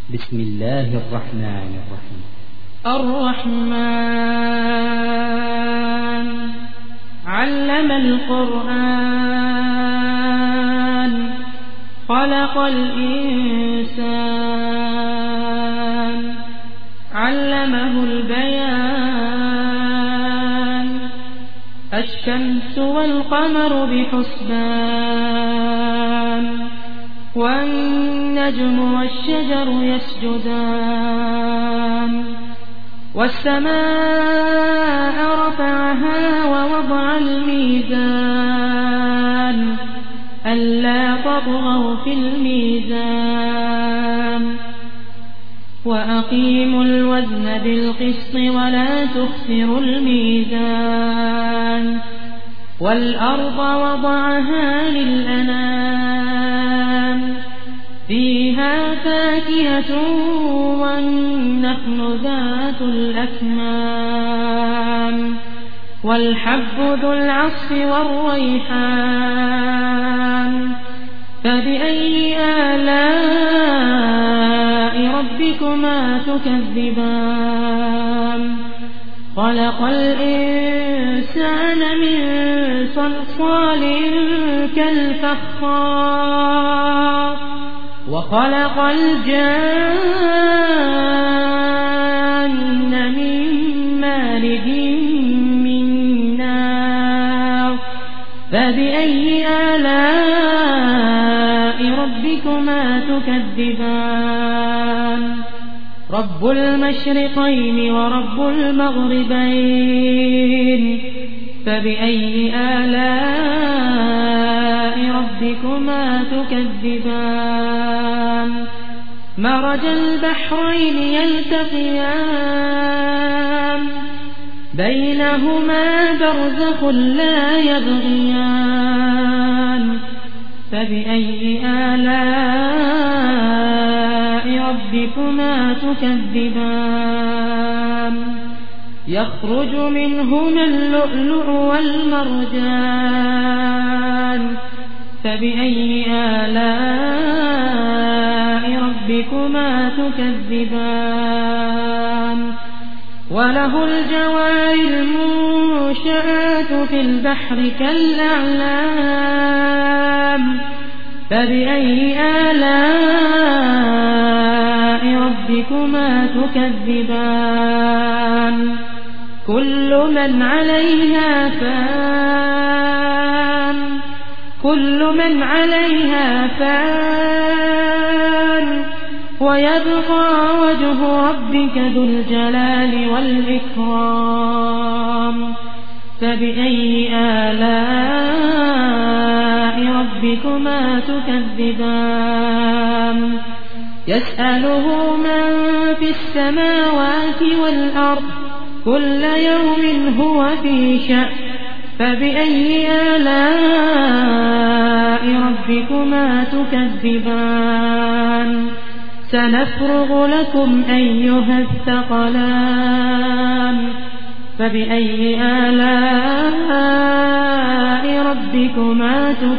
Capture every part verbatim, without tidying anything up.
بسم الله الرحمن الرحيم. الرحمن علم القرآن خلق الإنسان علمه البيان الشمس والقمر بحسبان والنجم والشجر يسجدان والسماء رفعها ووضع الميزان ألا تطغوا في الميزان وأقيموا الوزن بالقسط ولا تخسروا الميزان والأرض وضعها للأنام فيها فاكهة والنخل ذات الأكمام والحب ذو العصف والريحان فبأي آلاء ربكما تكذبان خلق الإنسان من صلصال كالفخار وخلق الجان من مارج من نار فبأي آلاء ربكما تكذبان رب المشرقين ورب المغربين فبأي آلاء ربكما تكذبان مرج البحرين يلتقيان بينهما برزخ لا يبغيان فبأي آلاء ربكما تكذبان يخرج منهما اللؤلؤ والمرجان فبأي آلاء ربكما تكذبان وله الجوار المنشآت في البحر كالأعلام فبأي آلاء ربكما تكذبان كل من عليها فان كل من عليها فان ويبقى وجه ربك ذو الجلال والإكرام فبأي آلاء ربكما تكذبان يسأله من في السماوات والأرض كل يوم هو في شأن فبأي آلاء ربكما تكذبان سنفرغ لكم أيها الثقلان فبأي آلاء ربكما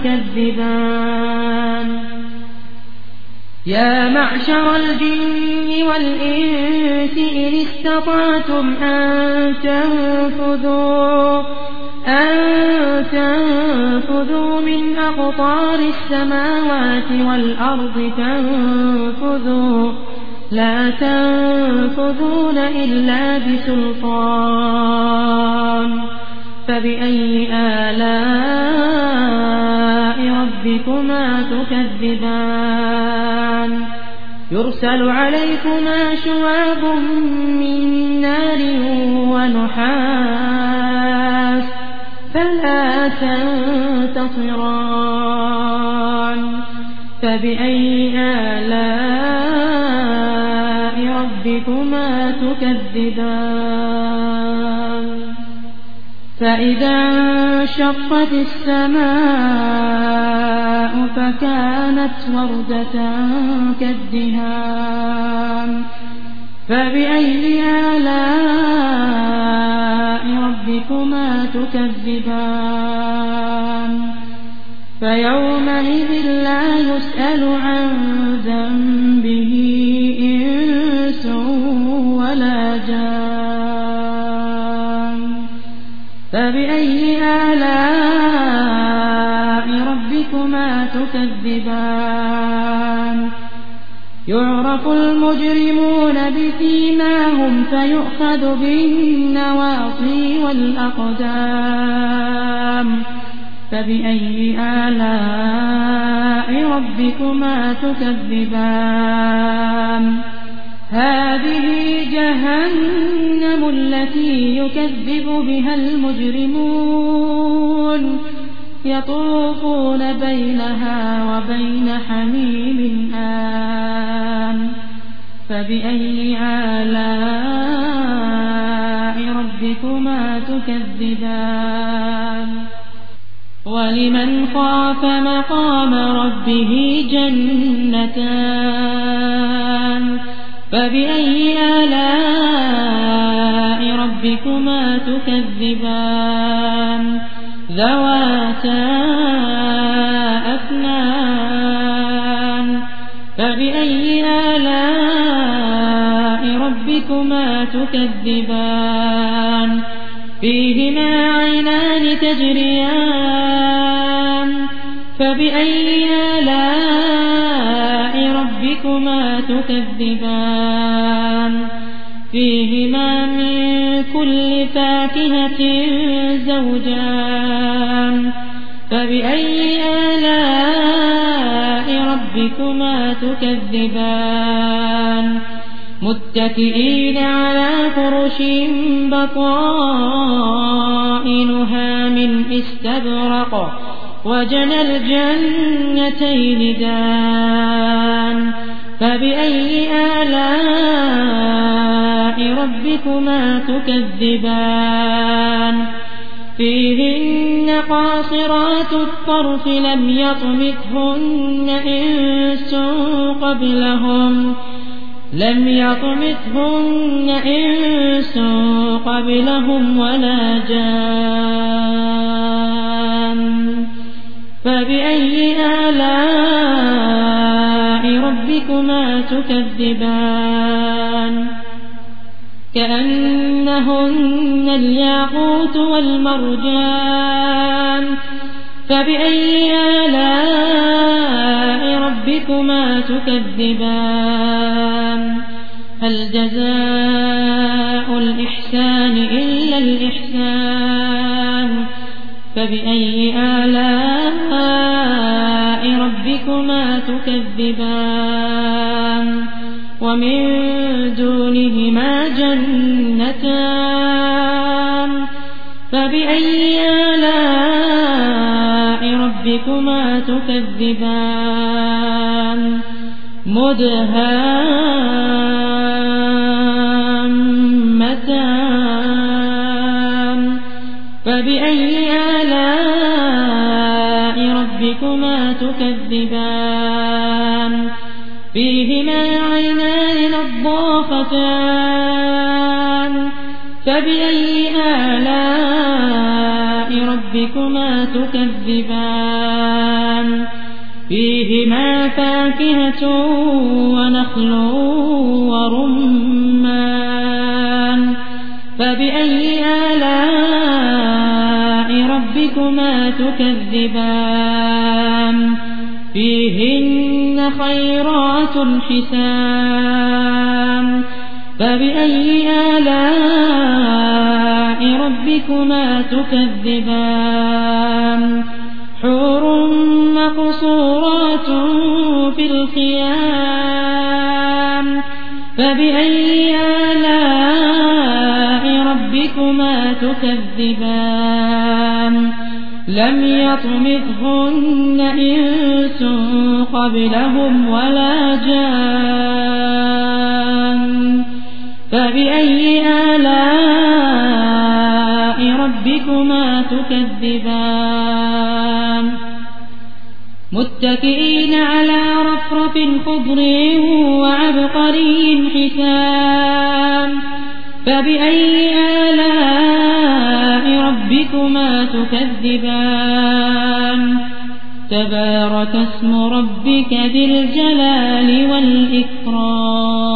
تكذبان يا معشر الجن والإنس إن استطعتم أن تنفذوا أن تنفذوا من أقطار السماوات والأرض تنفذوا لا تنفذون إلا بسلطان فبأي آلاء ربكما تكذبان يرسل عليكما شواظ من نار ونحاس فلا تنتصران فبأي آلاء ربكما تكذبان فإذا انشقت السماء فكانت وردة كالدهان فبأي آلاء ربكما تكذبان فيومئذ لا يسأل عن ذنبه فبأي آلاء ربكما تكذبان يعرف المجرمون بسيماهم فيؤخذ بالنواصي والأقدام فبأي آلاء ربكما تكذبان هذه جهنم التي يكذب بها المجرمون يطوفون بينها وبين حميم آن فبأي آلاء ربكما تكذبان ولمن خاف مقام ربه جنتان فبأي آلاء ربكما تكذبان ذواتا أفنان فبأي آلاء ربكما تكذبان فيهما عينان تجريان فبأي آلاء ربكما تكذبان فيهما من كل فاكهة زوجان فبأي آلاء ربكما تكذبان متكئين على فرش بطائنها من استبرق وجنى الجنتين دان فبأي آلاء ربكما تكذبان فيهن قاصرات الطرف لم يطمثهن إنس قبلهم لم يطمثهن إنس قبلهم ولا جان فبأي آلاء ربكما تكذبان كأنهن الياقوت والمرجان فبأي آلاء ربكما تكذبان هل جزاء الإحسان إلا الإحسان فبأي آلاء ربكما تكذبان ومن دونهما جنتان فبأي آلاء ربكما تكذبان مدهامتان فبأي آلاء ربكما تكذبان فيهما عينان نضاختان فبأي آلاء ربكما تكذبان فيهما فاكهة ونخل ورمان فبأي آلاء ربكما تكذبان فيهن خيرات حسان فبأي آلاء ربكما تكذبان حور مقصورات في الخيام فبأي آلاء ربكما تكذبان لم يطمثهن إنس قبلهم ولا جان فبأي آلاء ربكما تكذبان متكئين على رفرف خضر وعبقري حسان فبأي آلاء ربكما تكذبان تبارك اسم ربك ذي الجلال والإكرام